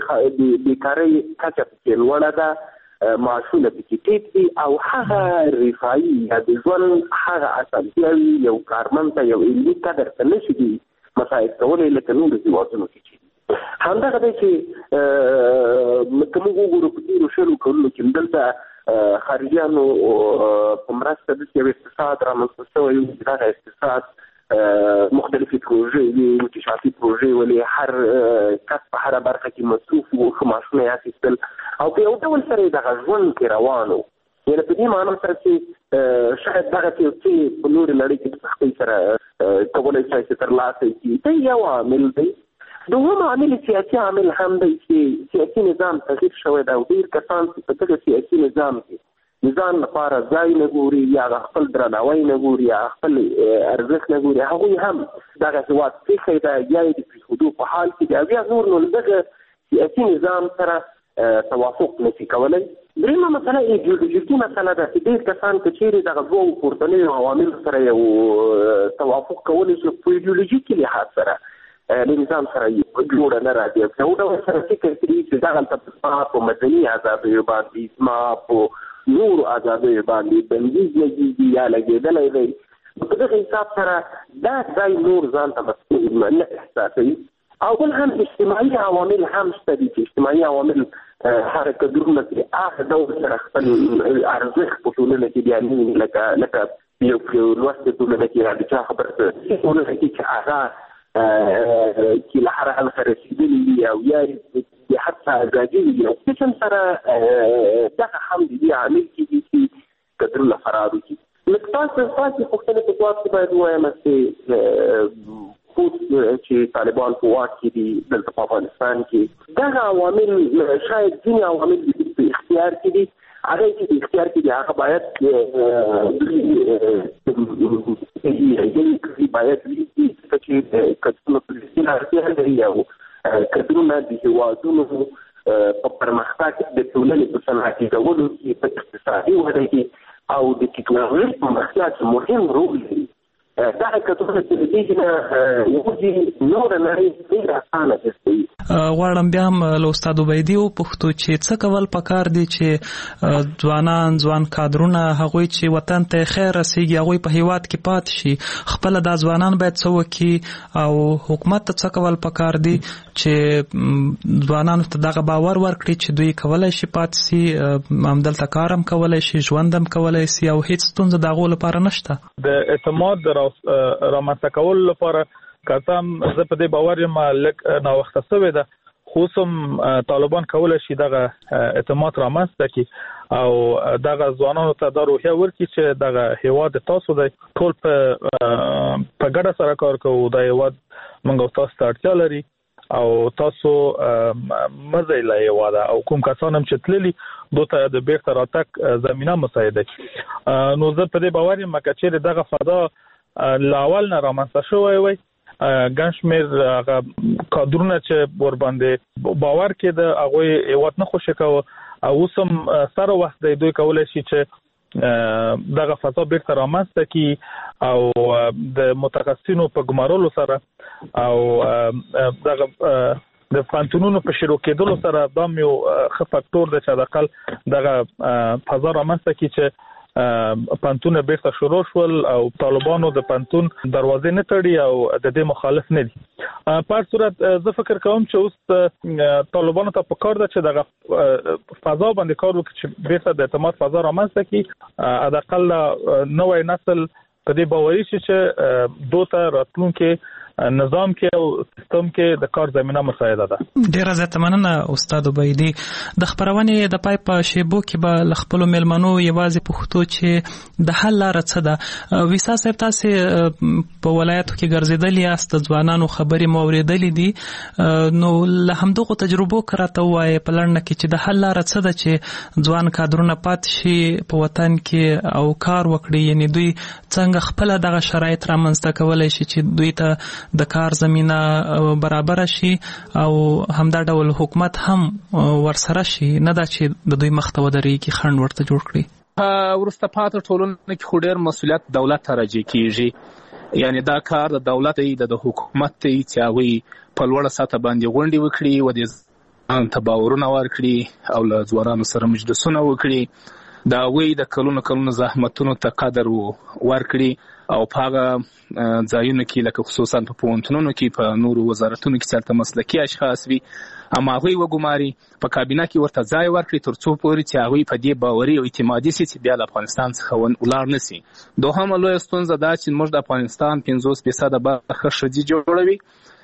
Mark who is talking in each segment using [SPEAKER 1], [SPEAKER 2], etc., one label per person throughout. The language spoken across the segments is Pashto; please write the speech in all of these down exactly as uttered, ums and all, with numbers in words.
[SPEAKER 1] بیکارۍ کچه پکې لوړه ده، معاشونه پکې ټیټ دي او هغه رفاهي یا د ژوند هغه اسانتیاوې یو کارمند ته یو علمي قدر ته نشي دي مساعد کولی لکه نورو هېوادونو کې چې همدغه دی چې که موږ وګورو په تېرو شلو کلونو کې دلته خارجیانو په مرسته داسې یو اقتصاد رامنځته شوی و چې دغه اقتصاد مختلفې پروژې وي، انکشافي پروژې ولې هر کس په هره برخه کې مصروف و، ښه معاشونه یې اخیستل او په یو ډول سره یې دغه ژوند کې روان و. یعنې په دې معنا سره چې شاید دغه چې په نورې نړۍ کې په سختۍ سره کولی شئ چې ترلاسه کړي، دا یو عامل دی. دوهم عامل سیاسي عامل هم دی چې سیاسي نظام تغییر شوی دی او ډېر کسان چې په دغه سیاسي نظام کې نظام لپاره ځای نه ګوري یا خپل درناوی نه ګوري یا خپل ارزښت نه ګوري، هغوی هم دغه هېواد پرېښی دی یا یې د پرېښودو په حال کې دی او بیا نور نو دغه سیاسي نظام سره توافق نشي کولی. درېیمه مسله ایډیولوژیکي مسله ده چې ډېر کسان که چېرې دغه دوو پورتنیو عواملو سره یو توافق کولی شي په ایډیولوژیکي لحاظ سره له نظام سره یې جوړه نه راځي، په یو ډول سره فکر کوي چې دغلته زما په مدني ازادیو باندې زما په نورو ازادیو باندې بندیز لګېږي یا لګېدلی دی، په دغه حساب سره دا ځای نور ځان ته مسؤل نه احساسوي. او بل هم اجتماعي عوامل هم شته دي چې اجتماعي عوامل هغه کدرونه چې هغه ډول سره خپل ارزښت په ټولنه کې بیانوي، لکه لکه یو لوستې ټولنه کې یا د چا خبره ټولنه کې چې هغه چې له هر حالته رسېدلي وي او یا د حتی ازادي وي او قسم سره دغه هم د دې عامل کېږي چې کدرونه خراب کړي. لږ تاسو تاسې پوښتنې په ځواب کې باید ووایم چې اوس چې طالبان په واک کې دي دلته په افغانستان کې دغه عوامل شاید ځینې عوامل په اختیار کې دي، هغه چې په اختیار کې دي هغه باید باید چې کدرونه په اختیار لري او کدرونه د هېوادونو په پرمختګ د ټولنې په صنعتي کولو کې په اقتصادي وده کې او د ټکنالوژۍ په پرمختیا کې مهم رول لري. دغه کدرونه چې د دې نه وځي نوره نړۍ ډېره اسانه ګرځوي.
[SPEAKER 2] غواړم بیا هم له استاد عبیدي وپوښتو چې څه کول پکار دي چې ځوانان ځوان کادرونه هغوی چې وطن ته خیر رسېږي هغوی په هېواد کې پاتې شي، خپله دا ځوانان باید څه وکړي او حکومت ته څه کول پکار دي چې ځوانانو ته دغه باور ورکړي چې دوی کولی شي پاتې سي، همدلته کار هم کولی شي، ژوند هم کولی سي او هېڅ ستونزه د هغو لپاره نشته. د
[SPEAKER 3] اعتماد رامنځته کولو لپاره که څه هم زه په دې باور یم لږ ناوخته سوې ده، خو اوس هم طالبان کولی شي دغه اعتماد رامنځته کړي او دغه ځوانانو ته دا روحیه ورکړي چې دغه هېواد تاسو دی، ټول په ګډه سره کار کوو، دا هېواد موږ او تاسو ته اړتیا لري او تاسو مه ځئ له هېواده او کوم کسان هم چې تللي دو ته د بیرته راتګ زمینه مساعده کړي. نو زه په دې باور یم که چېرې دغه فضا له اول نه رامنځته شوی وی، ګڼ شمېر هغه کادرونه چې ورباندې باور کېده هغوی هېواد نه خوشې کوه او اوس هم سره وخت دی دوی کولی شي چې دغه فضا بیرته رامنځته کړي او د متخصصینو په ګمارلو سره او دغه د پوهنتونونو په شروع کېدلو سره دا یو ښه فکتور دی چې حداقل دغه فضا رامنځته کړي چې پوهنتونونه بیرته شروع شول او طالبانو د پوهنتون دروازې نه تړي او د دې مخالف نه دي. په هر صورت زه فکر کوم چې اوس طالبانو ته پکار ده چې دغه فضا باندې کار وکړي چې بیرته د اعتماد فضا رامنځته کړي، حداقل نوی نسل په دې باوري شي چې دو ته راتلونکي نظام کې او سیستم کې د کار زمینه مساعده ده.
[SPEAKER 2] ډیره زیاته مننه استاد عبیدي. د خپرونې د پای په شیبو کې به له خپلو میلمنو یوازې پوښتو چې د حل لاره څه ده. ویسا صاحب تاسې په ولایتو کې ګرځېدلي یاست، د ځوانانو خبرې مو اورېدلې دي، نو له همدغو تجربو که راته ووایې په لنډه کې چې د حل لاره څه ده چې ځوان کادرونه پاتې شي په وطن کې او کار وکړي، یعنې دوی څنګه خپله دغه شرایط رامنځته کولی شي چې دوی ته د کار زمینه برابر شي او همدا ډول حکومت هم ورسره شي، نه دا چې د دوی مخ ته ودرېږي خنډ ورته جوړ کړي.
[SPEAKER 4] وروسته پاتې ټولنه کې خو ډېر مسؤلیت دولت ته راجع کېږي، یعنې دا کار د دولت دی، د حکومت دی چې هغوی په لوړه سطحه باندې غونډې وکړي و د ته باورونه ورکړي او له ځوانانو سره مجلسونه وکړي، د هغوی د کلونو کلونو زحمتونو ته قدر ورکړي او په هغه ځایونو کې لکه خصوصا په پوهنتونونو کې په نورو وزارتونو کې چې هلته مسلکي اشخاص وي هم هغوی وګماري، په کابینه کې ورته ځای ورکړي تر څو پورې چې هغوی په دې باوري او اعتمادي سي چې بیا له افغانستان څخه ولاړ نه سي. دوهمه لویه ستونزه دا چې موږ د افغانستان پنځوس فیصده برخه ښځې جوړوي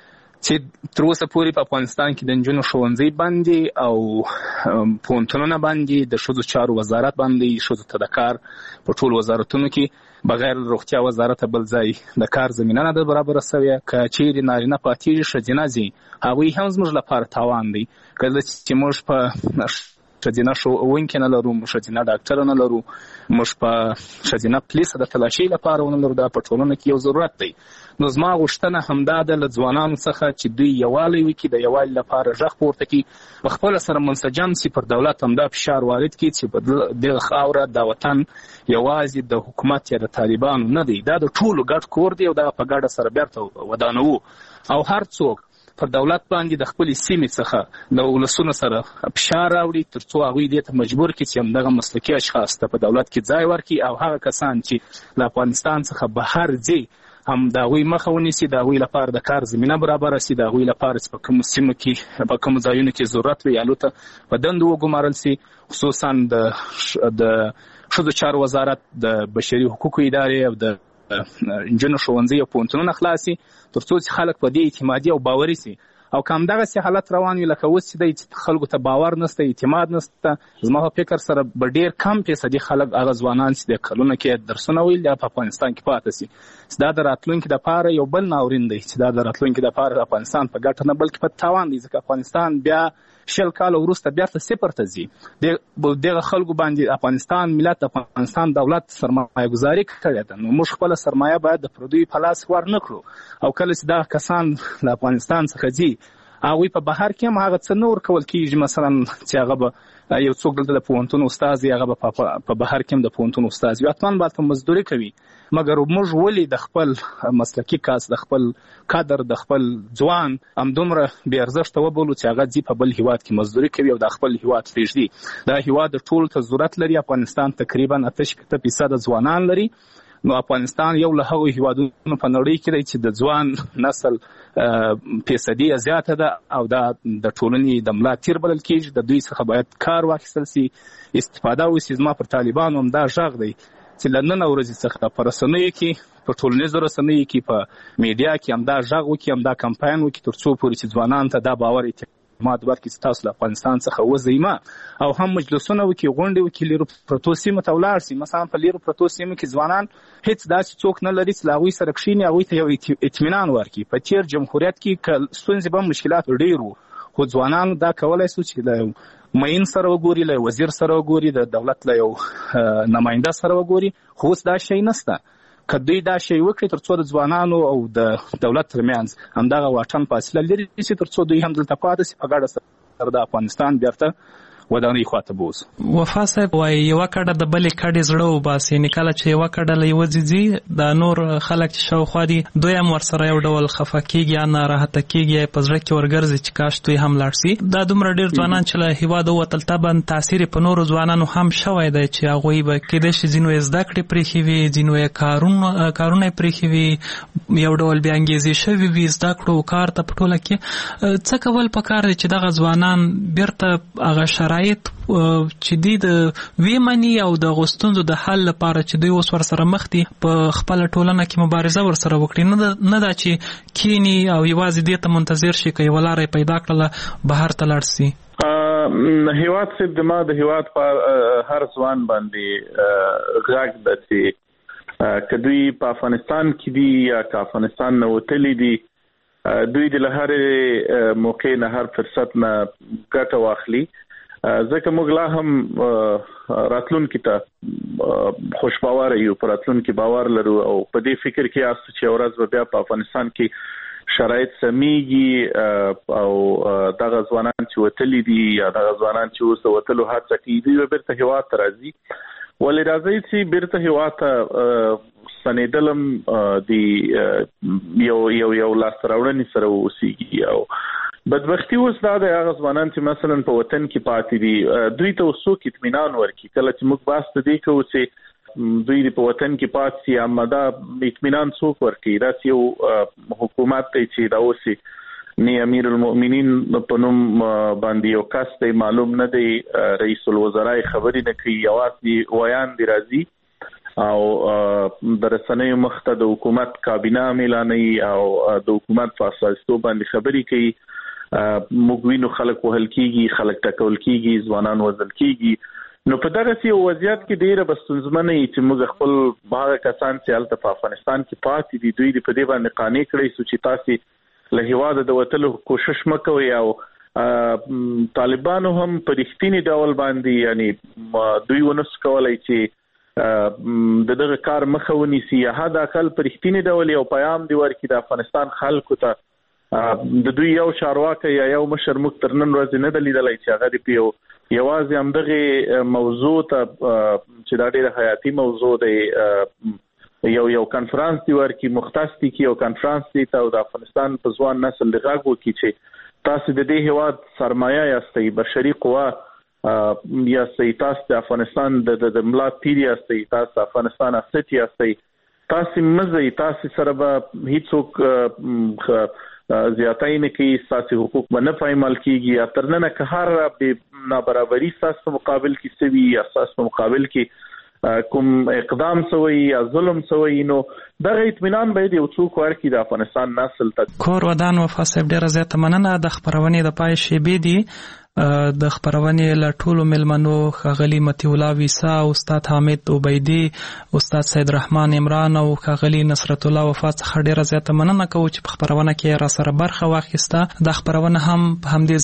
[SPEAKER 4] چې تر اوسه پورې په افغانستان کې د نجونو ښوونځي باندې او پوهنتونونه باندې د ښځو چارو وزارت باندې ښځو ته د کار په ټولو وزارتونو کې بغیر روغتیا وزارت بل ځای د کار زمینه نه ده برابره سوې. که چیرې نارینه پاتېږي ښځینه ځي هغوی هم زموږ لپاره تاوان دی. کله چې موږ په ښځینه ښوونکي نه لرو، ښځینه ډاکټره نه لرو، موږ په ښځینه پولیسه د تلاشۍ لپاره ونه لرو، دا په ټولنه کې یو ضرورت دی. نو زما غوښتنه همدا ده له ځوانانو څخه چې دوی یووالی وکړي، د یووالي لپاره غږ پورته کړي، په خپله سره منسجم سي، پر دولت همدا فشار وارد کړي چې په دغه خاوره دا وطن یوازې د حکومت یا د طالبانو نه دی، دا د ټولو ګډ کور دی او دا په ګډه سره بیرته ودانوو او هر څوک پر دولت باندې د خپلې سیمې څخه د ولسونو سره فشار راوړي تر څو هغوی دې ته مجبور کړي چې همدغه مسلکي اشخاص ته په دولت کې ځای ورکړي او هغه کسان چې له افغانستان څخه بهر ځي هم د هغوی مخه ونیسي، د هغوی لپاره د کار زمینه برابره سي، د هغوی لپاره چې په کومو سیمو کې په کومو ځایونو کې ضرورت وي هلته په دندو وګمارل سي. خصوصا د د ښځو چارو وزارت، د بشري حقوقو ادارې او د نجونو ښوونځي او پوهنتونونه خلاص سي تر څو چې خلک په دې اعتمادي او باوري سي. او که همدغسې حالت روان وي لکه اوس چې دی چې خلکو ته باور نشته، اعتماد نشته، زما په فکر سره به ډېر کم فیصدي خلک هغه ځوانان چې د کلونو کې درسونه ویل دا په افغانستان کې پاته سي. چې دا د راتلونکي دپاره یو بل ناورین دی چې دا د راتلونکي دپاره افغانستان په ګټه نه بلکې په تاوان دی، ځکه افغانستان بیا شل کاله وروسته بیرته صفر ته ځي. دغه خلکو باندې افغانستان ملت، افغانستان دولت سرمایه ګزاري کړې ده، نو موږ خپله سرمایه باید د پردیو په لاس ور نه کړو. او کله چې دغه کسان له افغانستان څخه ځي هغوی په بهر کې هم هغه څه نه ورکول کېږي، مثلا چې هغه به یو څوک دلته د پوهنتون استاد وي، هغه به په بهر کې هم د پوهنتون استاد وي، حتما باید په مزدوري کوي. مګر موږ ولې د خپل مسلکي کس، د خپل کادر، د خپل ځوان همدومره بې ارزښته وبولو چې هغه ځي په بل هیواد کې مزدوري کوي او د خپل هیواد پرېږدي؟ دا هیواد ټولو ته ضرورت لري. افغانستان تقریبا اته شپېته فیصده ځوانان لري. نو افغانستان یو له هغو هیوادونو په نړۍ کې دی چې د ځوان نسل فیصدي زیاته ده او دا د ټولنې د ملا تیر بلل کېږي. د دوی څخه باید کار واخیستل سي، استفاده وسي. زما پر طالبانو هم دا غږ دی چې له نن ورځې څخه په رسنیو کې، په ټولنیزو رسنیو کې، په میډیا کې هم دا غږ وکړي، هم دا کمپاین وکړي تر څو پورې چې ځوانانو ته دا باور اعتماد ورکړي چې تاسو له افغانستان څخه وځئ مه، او هم مجلسونه وکړي، غونډې وکړي، لیرو پرتو سیمو ته ولاړ سي. مثلا په لیرو پرتو سیمو کې ځوانان هیڅ داسې څوک نه لري چې له هغوی سره کښېني، هغوی ته یو اطمینان ورکړي. په تېر جمهوریت کې که ستونزې به مشکلات ډېر وو، خو ځوانانو دا کولی سو چې له معین سره وګوري، له وزیر سره وګوري، د دولت له یو نماینده سره وګوري. خو اوس دا شی نشته. که دوی دا شی وکړي تر څو د ځوانانو او د دولت ترمنځ همدغه واټن فاصله لرې شي، تر څو دوی هم دلته پاتې سي، په ګډه سره د افغانستان بیرته ودانۍ خواته بوز.
[SPEAKER 2] وفا صاحب وایي یوه کډه د بلې کډې زړه وباسي، یعنې کله چې یوه کډه له یوه ځي د نور خلک چې شاوخوا دي دوی هم ورسره یو ډول خفه کېږي یا ناراحته کېږي، یا په زړه کې ورګرځي چې کاش دوی هم لاړ سي. دا دومره ډېر ځوانان چې له هېواده ووتل، طبعا تاثیر یې په نورو ځوانانو هم شوی دی چې هغوی به کېدای شي ځینو یې زده کړې پرېښې وي، ځینو یې کارونه کارونه یې پرېښې وي، یو ډول بې انګېزې شوي وي زده کړو کار ته په ټوله کې. څه کول پکار دی چې دغه ځوانان بیرته هغه شرایط چې دوی د ویمني او د غوښتنو د حل لپاره چې دوی اوس ورسره مخ دي په خپله ټولنه کې مبارزه ورسره وکړي، نه دا چې کینی او یوازې دې ته منتظر شي که یوه لاره یې پیدا کړله بهر ته لاړ سي.
[SPEAKER 5] هیواد صاحب د ما د هیواد په هر ځوان باندې غږ ده چې که دوی په افغانستان کې دي یا که افغانستان نه وتلي دي، دوی د له هرې موقع نه، هر فرصت نه ګټه واخلي، ځکه موږ لا هم راتلونکي ته خوشباوره یو، په راتلونکي باور لرو او په دې فکر کې یاست چې یوه ورځ به بیا په افغانستان کې شرایط سمیږي او دغه ځوانان چې وتلي دي یا دغه ځوانان چې اوس د وتلو هڅه کوي دوی به بیرته هېواد ته راځي. ولې راځئ چې بیرته هېواد ته ستنېدل هم د یو یو یو لاسته راوړنې سره واوسېږي او بدبختی اوس دا د هغه ځوانان چې مثلا په وطن کې پاتې دي دوی ته څوک اطمینان ورکړي کله چې موږ باس ته دی کوو چې دوی په وطن کې پاتې سي اما دا اطمینان څوک ورکړي دا یو حکومت ته چې دا اوسي نه امیر المؤمنین په نوم باندې یو کس دی معلوم نه دی رئیس الوزرا خبرې نه کوي یوازې ویان دی راځي او د رسنیو مخته د حکومت کابینه اعلانوي او د حکومت په اساس باندې خبرې کوي موږ وینو خلک وهل کیږي خلک ټکول کیږي ځوانان وژل کیږي نو په دغه سی وضعیت کې ډیره بستونزمنه چې موږ خپل باغ کسان چې الته په افغانستان کې پاتې دي دوی په دې باندې قانع کړی سو چې تاسو له هیواده د وټلو کوشش مکوئ او طالبانو هم په رښتینی ډول باندې یعنی دوی ونس کولای چې د دغه کار مخه ونیسي یا حد اقل په رښتینی ډول یو پیغام دی ورکړي د افغانستان خلکو ته د دوی یو چارواکي یا یو مشر مختر نن ورځ نه دلیدلای چې هغه دی په یوازې هم دغه موضوع ته چې دا ډیره حیاتي موضوع دی یو یو کانفرنس دی ورکړي مختص دی کې یو کانفرنس دی ته د افغانستان په ځوان نسل لغاغو کې چې تاسو د دې هواد سرمایه یاستئ بشري قوا یاستئ تاسو د افغانستان د ملا تیر یاستئ تاسو افغانستان اسټ یاستئ تاسو مزه تاسو سره به هیڅوک زیاتای نه کوي ساسي حقوق باندې پایمال کیږي ترنه که هر به نابرابرۍ ساس په مقابل کې سوي یا ساس په مقابل کې کوم اقدام سوي یا ظلم سوي نو دغه اطمینان باید یو څوک ورکړي د افغانستان نسل ته.
[SPEAKER 2] کور ودان وفا صاحب ډیره زیاته مننه د خبرونې د پای شیبې دي د خبرونې له ټولو ملمنو ښاغلي مطیع الله ویسا استاد حامد عبیدي استاد سید رحمان عمران او ښاغلي نصرت الله وفا څخه ډیره زیاته مننه کوو چې په خبرونه کې را سره برخه واخیسته. دا خبرونه هم په همدې